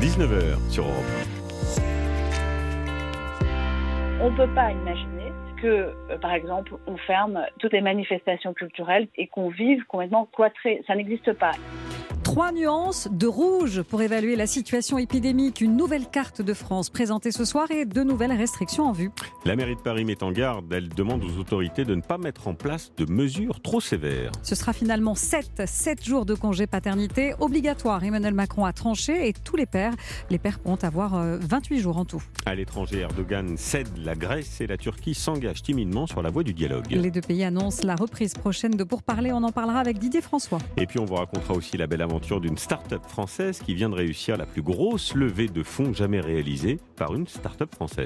19h sur Europe 1. On ne peut pas imaginer que, par exemple, on ferme toutes les manifestations culturelles et qu'on vive complètement cloîtré. Ça n'existe pas. 3 nuances de rouge pour évaluer la situation épidémique. Une nouvelle carte de France présentée ce soir et de nouvelles restrictions en vue. La mairie de Paris met en garde. Elle demande aux autorités de ne pas mettre en place de mesures trop sévères. Ce sera finalement 7 jours de congé paternité obligatoire. Emmanuel Macron a tranché et tous les pères pourront avoir 28 jours en tout. À l'étranger, Erdogan cède. La Grèce et la Turquie s'engagent timidement sur la voie du dialogue. Les deux pays annoncent la reprise prochaine de pourparlers. On en parlera avec Didier François. Et puis on vous racontera aussi la belle aventure d'une start-up française qui vient de réussir la plus grosse levée de fonds jamais réalisée par une start-up française.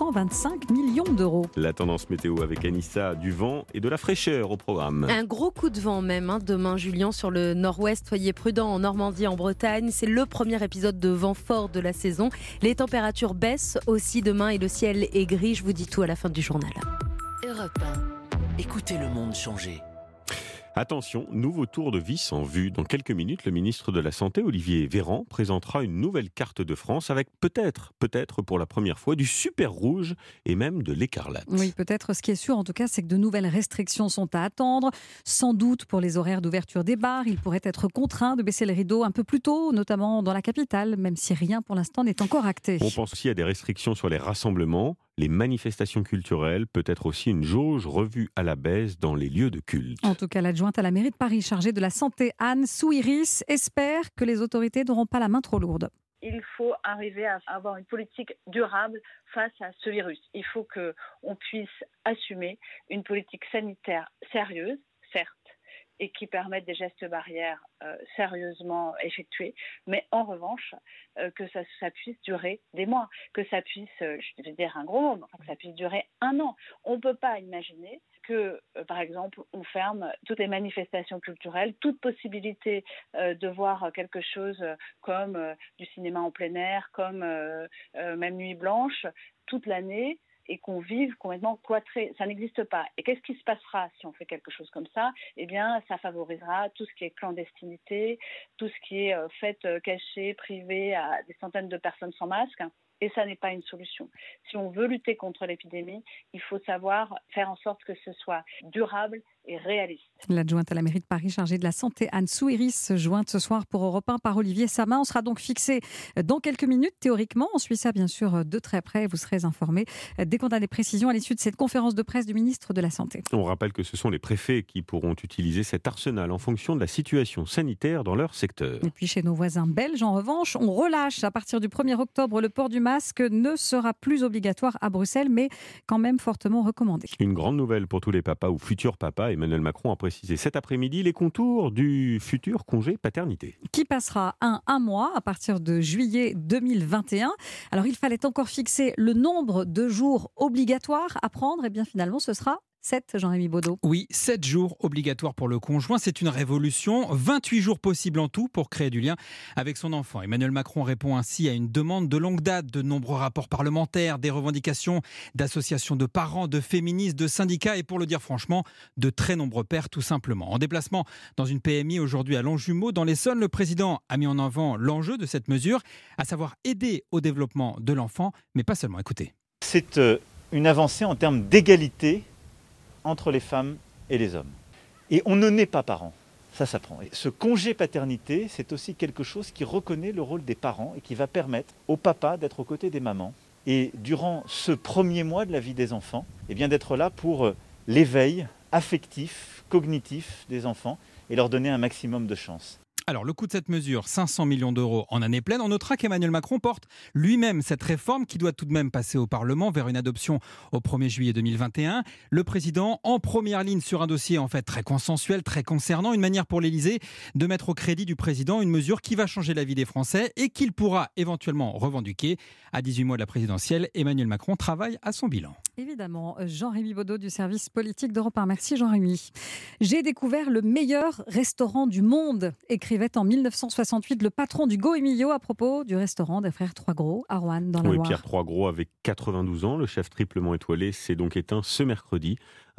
225 millions d'euros. La tendance météo avec Anissa, du vent et de la fraîcheur au programme. Un gros coup de vent même demain, Julien, sur le nord-ouest. Soyez prudents en Normandie, en Bretagne. C'est le premier épisode de vent fort de la saison. Les températures baissent aussi demain et le ciel est gris. Je vous dis tout à la fin du journal. Europe 1. Écoutez le monde changer. Attention, nouveau tour de vis en vue. Dans quelques minutes, le ministre de la Santé, Olivier Véran, présentera une nouvelle carte de France avec peut-être pour la première fois, du super rouge et même de l'écarlate. Oui, peut-être. Ce qui est sûr, en tout cas, c'est que de nouvelles restrictions sont à attendre. Sans doute pour les horaires d'ouverture des bars, il pourrait être contraint de baisser les rideaux un peu plus tôt, notamment dans la capitale, même si rien pour l'instant n'est encore acté. On pense aussi à des restrictions sur les rassemblements, les manifestations culturelles, peut-être aussi une jauge revue à la baisse dans les lieux de culte. En tout cas, l'adjointe à la mairie de Paris chargée de la santé, Anne Souiris, espère que les autorités n'auront pas la main trop lourde. Il faut arriver à avoir une politique durable face à ce virus. Il faut qu'on puisse assumer une politique sanitaire sérieuse, certes, et qui permettent des gestes barrières sérieusement effectués, mais en revanche, que ça puisse durer des mois, que ça puisse, je vais dire un gros mot, que ça puisse durer 1 an. On ne peut pas imaginer que, par exemple, on ferme toutes les manifestations culturelles, toute possibilité de voir quelque chose comme du cinéma en plein air, comme même Nuit Blanche, toute l'année, et qu'on vive complètement cloîtré. Ça n'existe pas. Et qu'est-ce qui se passera si on fait quelque chose comme ça ? Eh bien, ça favorisera tout ce qui est clandestinité, tout ce qui est fête cachée, privée à des centaines de personnes sans masque. Et ça n'est pas une solution. Si on veut lutter contre l'épidémie, il faut savoir faire en sorte que ce soit durable et réaliste. L'adjointe à la mairie de Paris chargée de la santé, Anne Souiris, jointe ce soir pour Europe 1 par Olivier Samin. On sera donc fixé dans quelques minutes, théoriquement. On suit ça, bien sûr, de très près. Vous serez informés dès qu'on a des précisions à l'issue de cette conférence de presse du ministre de la Santé. On rappelle que ce sont les préfets qui pourront utiliser cet arsenal en fonction de la situation sanitaire dans leur secteur. Et puis chez nos voisins belges, en revanche, on relâche à partir du 1er octobre le port du masque ne sera plus obligatoire à Bruxelles, mais quand même fortement recommandé. Une grande nouvelle pour tous les papas ou futurs papas. Emmanuel Macron a précisé cet après-midi les contours du futur congé paternité. Qui passera un mois à partir de juillet 2021. Alors il fallait encore fixer le nombre de jours obligatoires à prendre. Et bien finalement ce sera 7, Jean-Rémy Baudot. Oui, 7 jours obligatoires pour le conjoint. C'est une révolution. 28 jours possibles en tout pour créer du lien avec son enfant. Emmanuel Macron répond ainsi à une demande de longue date, de nombreux rapports parlementaires, des revendications d'associations de parents, de féministes, de syndicats et pour le dire franchement, de très nombreux pères tout simplement. En déplacement dans une PMI aujourd'hui à Longjumeau, dans l'Essonne, le président a mis en avant l'enjeu de cette mesure, à savoir aider au développement de l'enfant, mais pas seulement. Écoutez. C'est une avancée en termes d'égalité entre les femmes et les hommes. Et on ne naît pas parent, ça s'apprend. Et ce congé paternité, c'est aussi quelque chose qui reconnaît le rôle des parents et qui va permettre aux papas d'être aux côtés des mamans. Et durant ce premier mois de la vie des enfants, eh bien d'être là pour l'éveil affectif, cognitif des enfants et leur donner un maximum de chance. Alors, le coût de cette mesure, 500 millions d'euros en année pleine. On notera qu'Emmanuel Macron porte lui-même cette réforme qui doit tout de même passer au Parlement vers une adoption au 1er juillet 2021. Le président en première ligne sur un dossier en fait très consensuel, très concernant. Une manière pour l'Élysée de mettre au crédit du président une mesure qui va changer la vie des Français et qu'il pourra éventuellement revendiquer. À 18 mois de la présidentielle, Emmanuel Macron travaille à son bilan. Évidemment, Jean-Rémy Baudot du service politique d'Europe 1. Merci Jean-Rémy. J'ai découvert le meilleur restaurant du monde, écrivait en 1968 le patron du Go Emilio à propos du restaurant des frères Troisgros à Roanne dans la Loire. Pierre Troisgros avec 92 ans, le chef triplement étoilé s'est donc éteint ce mercredi.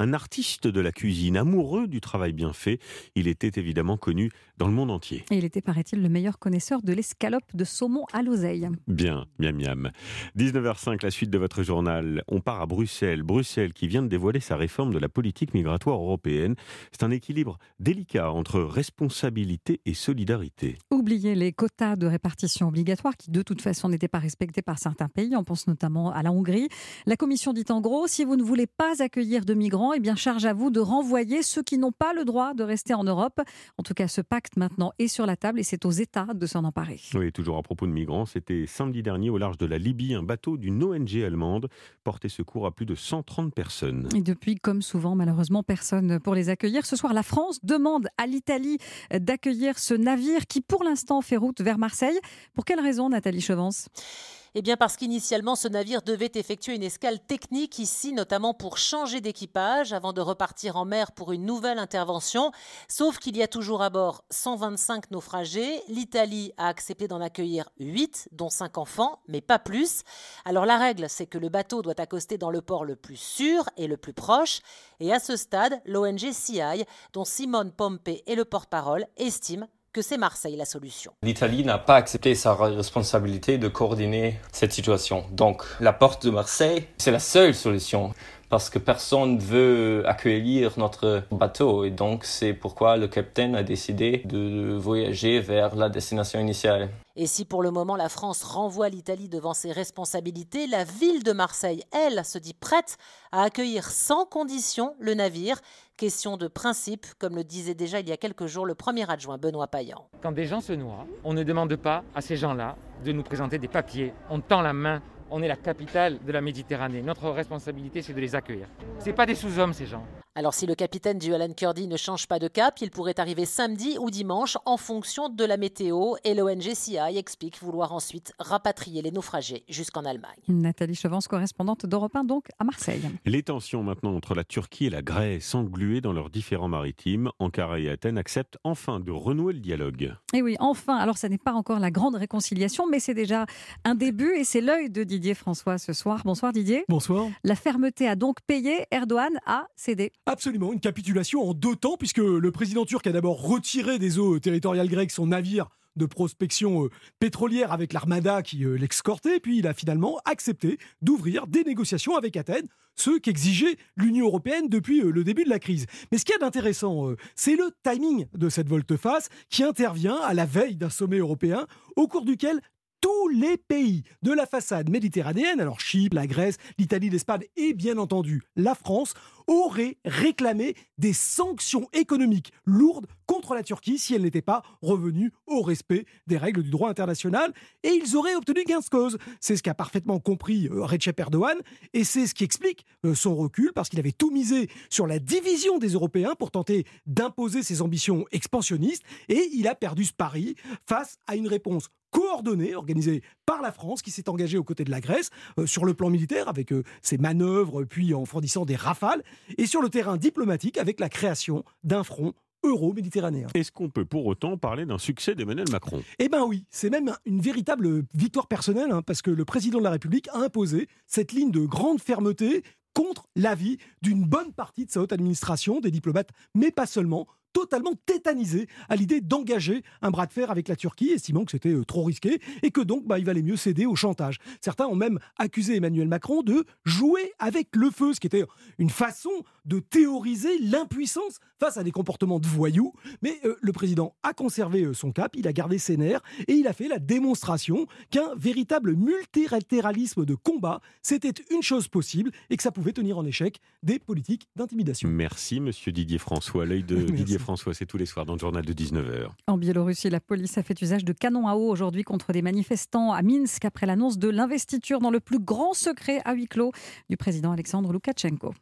Un artiste de la cuisine, amoureux du travail bien fait, il était évidemment connu dans le monde entier. Et il était, paraît-il, le meilleur connaisseur de l'escalope de saumon à l'oseille. Bien, miam miam. 19h05, la suite de votre journal. On part à Bruxelles. Bruxelles qui vient de dévoiler sa réforme de la politique migratoire européenne. C'est un équilibre délicat entre responsabilité et solidarité. Oubliez les quotas de répartition obligatoires qui, de toute façon, n'étaient pas respectés par certains pays. On pense notamment à la Hongrie. La Commission dit en gros, si vous ne voulez pas accueillir de migrants, eh bien, charge à vous de renvoyer ceux qui n'ont pas le droit de rester en Europe. En tout cas, ce pacte maintenant est sur la table et c'est aux États de s'en emparer. Oui, toujours à propos de migrants, c'était samedi dernier au large de la Libye, un bateau d'une ONG allemande portait secours à plus de 130 personnes. Et depuis, comme souvent, malheureusement, personne pour les accueillir. Ce soir, la France demande à l'Italie d'accueillir ce navire qui, pour l'instant, fait route vers Marseille. Pour quelle raison, Nathalie Chevance ? Eh bien parce qu'initialement, ce navire devait effectuer une escale technique ici, notamment pour changer d'équipage avant de repartir en mer pour une nouvelle intervention. Sauf qu'il y a toujours à bord 125 naufragés. L'Italie a accepté d'en accueillir 8, dont 5 enfants, mais pas plus. Alors la règle, c'est que le bateau doit accoster dans le port le plus sûr et le plus proche. Et à ce stade, l'ONG CI, dont Simone Pompe est le porte-parole, estime que c'est Marseille la solution. L'Italie n'a pas accepté sa responsabilité de coordonner cette situation. Donc la porte de Marseille, c'est la seule solution parce que personne ne veut accueillir notre bateau. Et donc c'est pourquoi le capitaine a décidé de voyager vers la destination initiale. Et si pour le moment la France renvoie l'Italie devant ses responsabilités, la ville de Marseille, elle, se dit prête à accueillir sans condition le navire. Question de principe, comme le disait déjà il y a quelques jours le premier adjoint Benoît Payan. Quand des gens se noient, on ne demande pas à ces gens-là de nous présenter des papiers. On tend la main. On est la capitale de la Méditerranée. Notre responsabilité, c'est de les accueillir. Ce n'est pas des sous-hommes, ces gens. Alors si le capitaine du Alan Kurdi ne change pas de cap, il pourrait arriver samedi ou dimanche en fonction de la météo. Et l'ONG CI explique vouloir ensuite rapatrier les naufragés jusqu'en Allemagne. Nathalie Chevance, correspondante d'Europe 1, donc à Marseille. Les tensions maintenant entre la Turquie et la Grèce, engluées dans leurs différends maritimes. Ankara et Athènes acceptent enfin de renouer le dialogue. Et oui, enfin. Alors ça n'est pas encore la grande réconciliation, mais c'est déjà un début et c'est l'œil de Didier François ce soir. Bonsoir Didier. Bonsoir. La fermeté a donc payé, Erdogan a cédé. Absolument, une capitulation en 2 temps, puisque le président turc a d'abord retiré des eaux territoriales grecques son navire de prospection pétrolière avec l'Armada qui l'escortait, puis il a finalement accepté d'ouvrir des négociations avec Athènes, ce qu'exigeait l'Union européenne depuis le début de la crise. Mais ce qu'il y a d'intéressant, c'est le timing de cette volte-face qui intervient à la veille d'un sommet européen au cours duquel tous les pays de la façade méditerranéenne, alors Chypre, la Grèce, l'Italie, l'Espagne et bien entendu la France, auraient réclamé des sanctions économiques lourdes contre la Turquie si elle n'était pas revenue au respect des règles du droit international. Et ils auraient obtenu gain de cause. C'est ce qu'a parfaitement compris Recep Erdogan et c'est ce qui explique son recul parce qu'il avait tout misé sur la division des Européens pour tenter d'imposer ses ambitions expansionnistes et il a perdu ce pari face à une réponse coordonnée, organisée par la France, qui s'est engagée aux côtés de la Grèce, sur le plan militaire, avec ses manœuvres, puis en fournissant des rafales, et sur le terrain diplomatique, avec la création d'un front euro-méditerranéen. Est-ce qu'on peut pour autant parler d'un succès d'Emmanuel Macron ? Eh bien oui, c'est même une véritable victoire personnelle, parce que le président de la République a imposé cette ligne de grande fermeté contre l'avis d'une bonne partie de sa haute administration, des diplomates, mais pas seulement, totalement tétanisé à l'idée d'engager un bras de fer avec la Turquie, estimant que c'était trop risqué et que donc il valait mieux céder au chantage. Certains ont même accusé Emmanuel Macron de jouer avec le feu, ce qui était une façon de théoriser l'impuissance face à des comportements de voyous. Mais le président a conservé son cap, il a gardé ses nerfs et il a fait la démonstration qu'un véritable multilatéralisme de combat, c'était une chose possible et que ça pouvait tenir en échec des politiques d'intimidation. Merci monsieur Didier François. L'œil de Didier François, c'est tous les soirs dans le journal de 19h. En Biélorussie, la police a fait usage de canons à eau aujourd'hui contre des manifestants à Minsk après l'annonce de l'investiture dans le plus grand secret à huis clos du président Alexandre Loukachenko.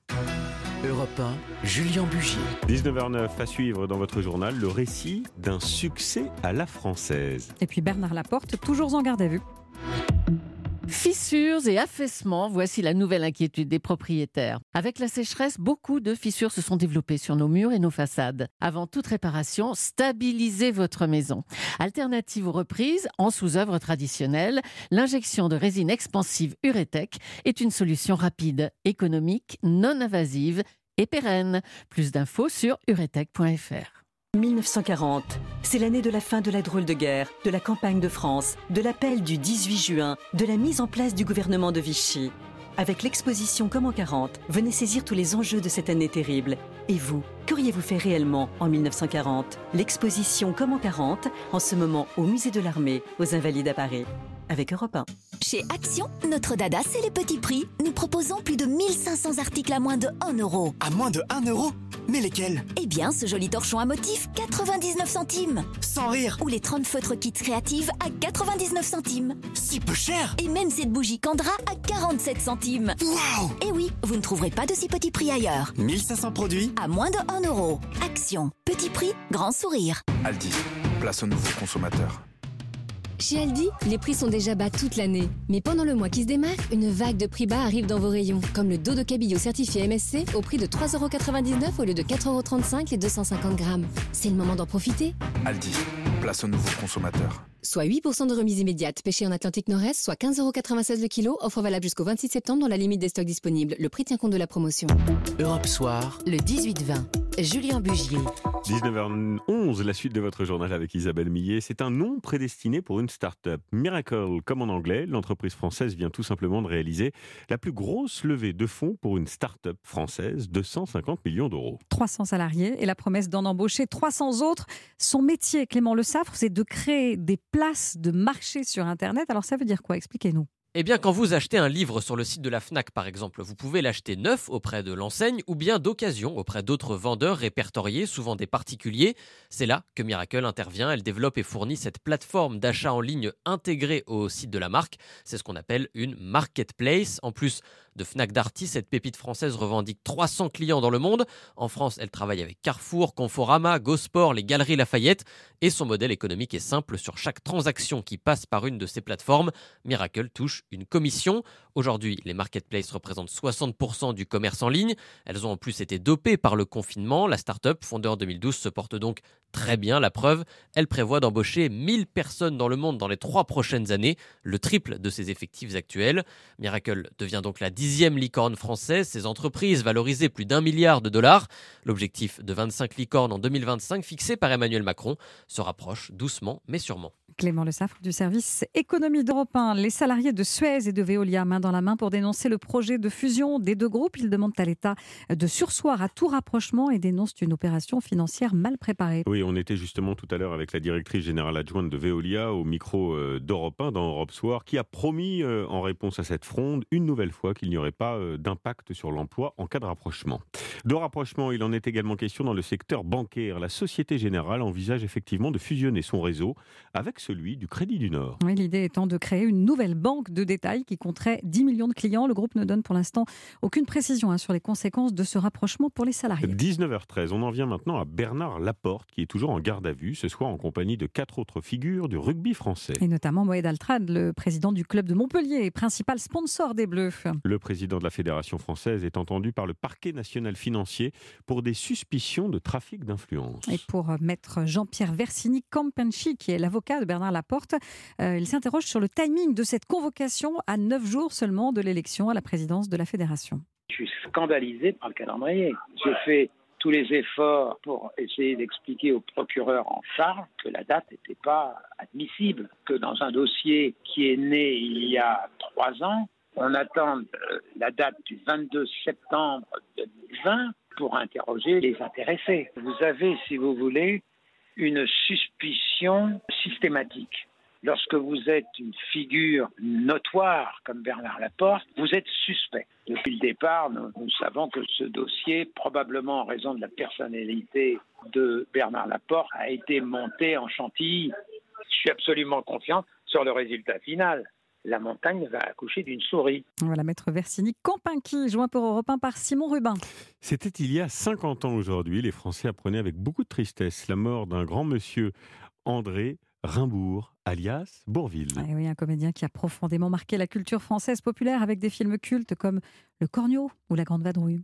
Europe 1, Julien Bugier. 19h09 à suivre dans votre journal, le récit d'un succès à la française. Et puis Bernard Laporte, toujours en garde à vue. Fissures et affaissements, voici la nouvelle inquiétude des propriétaires. Avec la sécheresse, beaucoup de fissures se sont développées sur nos murs et nos façades. Avant toute réparation, stabilisez votre maison. Alternative aux reprises, en sous-œuvre traditionnelle, l'injection de résine expansive Uretech est une solution rapide, économique, non invasive et pérenne. Plus d'infos sur uretech.fr. 1940, c'est l'année de la fin de la drôle de guerre, de la campagne de France, de l'appel du 18 juin, de la mise en place du gouvernement de Vichy. Avec l'exposition Comme en 40, venez saisir tous les enjeux de cette année terrible. Et vous, qu'auriez-vous fait réellement en 1940 ? L'exposition Comme en 40, en ce moment au Musée de l'Armée, aux Invalides à Paris. Avec Europe 1. Chez Action, notre dada, c'est les petits prix. Nous proposons plus de 1500 articles à moins de 1 euro. À moins de 1 euro ? Mais lesquels ? Eh bien, ce joli torchon à motif, 99 centimes. Sans rire. Ou les 30 feutres kits créatives à 99 centimes. Si peu cher. Et même cette bougie Candra à 47 centimes. Waouh ! Et oui, vous ne trouverez pas de si petits prix ailleurs. 1500 produits à moins de 1 euro. Action. Petit prix, grand sourire. Aldi, place au nouveau consommateur. Chez Aldi, les prix sont déjà bas toute l'année. Mais pendant le mois qui se démarre, une vague de prix bas arrive dans vos rayons. Comme le dos de cabillaud certifié MSC au prix de 3,99 € au lieu de 4,35 € les 250 grammes. C'est le moment d'en profiter. Aldi, place au nouveau consommateur. Soit 8% de remise immédiate, pêché en Atlantique Nord-Est, soit 15,96 € le kilo, offre valable jusqu'au 26 septembre dans la limite des stocks disponibles. Le prix tient compte de la promotion. Europe Soir, le 18-20. Julien Bugier. 19h11, la suite de votre journal avec Isabelle Millet. C'est un nom prédestiné pour une start-up. Miracle, comme en anglais, l'entreprise française vient tout simplement de réaliser la plus grosse levée de fonds pour une start-up française, 250 millions d'euros. 300 salariés et la promesse d'en embaucher 300 autres. Son métier, Clément Le Saffre, c'est de créer des places de marché sur Internet. Alors ça veut dire quoi ? Expliquez-nous. Eh bien, quand vous achetez un livre sur le site de la Fnac, par exemple, vous pouvez l'acheter neuf auprès de l'enseigne ou bien d'occasion auprès d'autres vendeurs répertoriés, souvent des particuliers. C'est là que Miracle intervient. Elle développe et fournit cette plateforme d'achat en ligne intégrée au site de la marque. C'est ce qu'on appelle une marketplace. En plus de Fnac Darty, cette pépite française revendique 300 clients dans le monde. En France, elle travaille avec Carrefour, Conforama, Go-Sport, les Galeries Lafayette. Et son modèle économique est simple. Sur chaque transaction qui passe par une de ces plateformes, Miracle touche une commission. Aujourd'hui, les marketplaces représentent 60% du commerce en ligne. Elles ont en plus été dopées par le confinement. La start-up, fondée en 2012, se porte donc très bien. La preuve, elle prévoit d'embaucher 1000 personnes dans le monde dans les 3 prochaines années, le triple de ses effectifs actuels. Miracle devient donc la 10e licorne française. Ces entreprises valorisées plus d'1 milliard de dollars. L'objectif de 25 licornes en 2025, fixé par Emmanuel Macron, se rapproche doucement mais sûrement. Clément Le Saffre du service économie d'Europe 1. Les salariés de Suez et de Veolia, main dans la main pour dénoncer le projet de fusion des deux groupes. Ils demandent à l'État de surseoir à tout rapprochement et dénoncent une opération financière mal préparée. Oui, on était justement tout à l'heure avec la directrice générale adjointe de Veolia au micro d'Europe 1 dans Europe Soir, qui a promis en réponse à cette fronde une nouvelle fois qu'il n'y aurait pas d'impact sur l'emploi en cas de rapprochement. De rapprochement, il en est également question dans le secteur bancaire. La Société Générale envisage effectivement de fusionner son réseau avec celui du Crédit du Nord. Oui, l'idée étant de créer une nouvelle banque de détail qui compterait 10 millions de clients. Le groupe ne donne pour l'instant aucune précision sur les conséquences de ce rapprochement pour les salariés. 19h13, on en vient maintenant à Bernard Laporte qui est toujours en garde à vue, ce soir en compagnie de 4 autres figures du rugby français. Et notamment Moed Altrad, le président du club de Montpellier et principal sponsor des Bleus. Le président de la Fédération française est entendu par le parquet national financier pour des suspicions de trafic d'influence. Et pour maître Jean-Pierre Versini-Campenchi, qui est l'avocat de Bernard Laporte, il s'interroge sur le timing de cette convocation à 9 jours seulement de l'élection à la présidence de la Fédération. Je suis scandalisé par le calendrier. J'ai fait tous les efforts pour essayer d'expliquer au procureur en charge que la date n'était pas admissible, que dans un dossier qui est né il y a 3 ans, on attend la date du 22 septembre 2020 pour interroger les intéressés. Vous avez, si vous voulez, une suspicion systématique. Lorsque vous êtes une figure notoire comme Bernard Laporte, vous êtes suspect. Depuis le départ, nous savons que ce dossier, probablement en raison de la personnalité de Bernard Laporte, a été monté en chantilly. Je suis absolument confiant sur le résultat final. La montagne va accoucher d'une souris. Voilà, maître Versini-Campenchi, joint pour Europe 1 par Simon Rubin. C'était il y a 50 ans aujourd'hui. Les Français apprenaient avec beaucoup de tristesse la mort d'un grand monsieur, André Rimbourg, alias Bourvil. Et oui, un comédien qui a profondément marqué la culture française populaire avec des films cultes comme Le Corneau ou La Grande Vadrouille.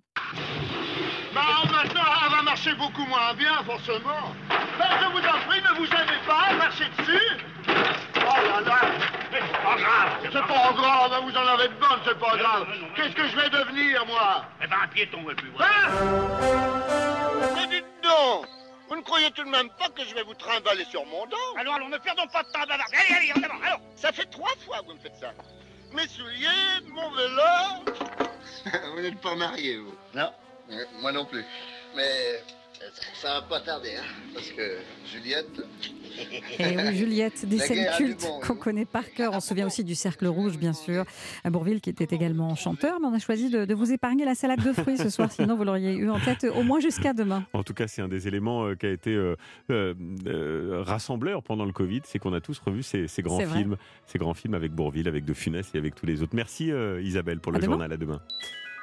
Maintenant, elle va marcher beaucoup moins bien, forcément. Je vous en prie, ne vous gênez pas, marchez dessus. Oh là là, mais c'est pas grave, grave, vous en avez de bonnes, c'est pas grave. Qu'est-ce que je vais devenir, moi? Eh ben, un piéton, ouais, plus voilà. Mais dites donc, vous ne croyez tout de même pas que je vais vous trimballer sur mon dos? Alors, ne perdons pas de temps à bavarder. Allez, en avant, alors. Ça fait 3 fois que vous me faites ça. Mes souliers, mon vélo... Vous n'êtes pas marié, vous? Non, moi non plus. Mais ça va pas tarder, hein, parce que Juliette... Et oui, Juliette, des La scènes guerre a du cultes bon, qu'on connaît par cœur. On se souvient aussi du Cercle Rouge, bien sûr. À Bourvil, qui était également chanteur. Mais on a choisi de vous épargner la salade de fruits ce soir. Sinon, vous l'auriez eu en tête au moins jusqu'à demain. En tout cas, c'est un des éléments qui a été rassembleur pendant le Covid. C'est qu'on a tous revu ces grands films. Ces grands films avec Bourvil, avec De Funès et avec tous les autres. Merci Isabelle pour le journal. À demain.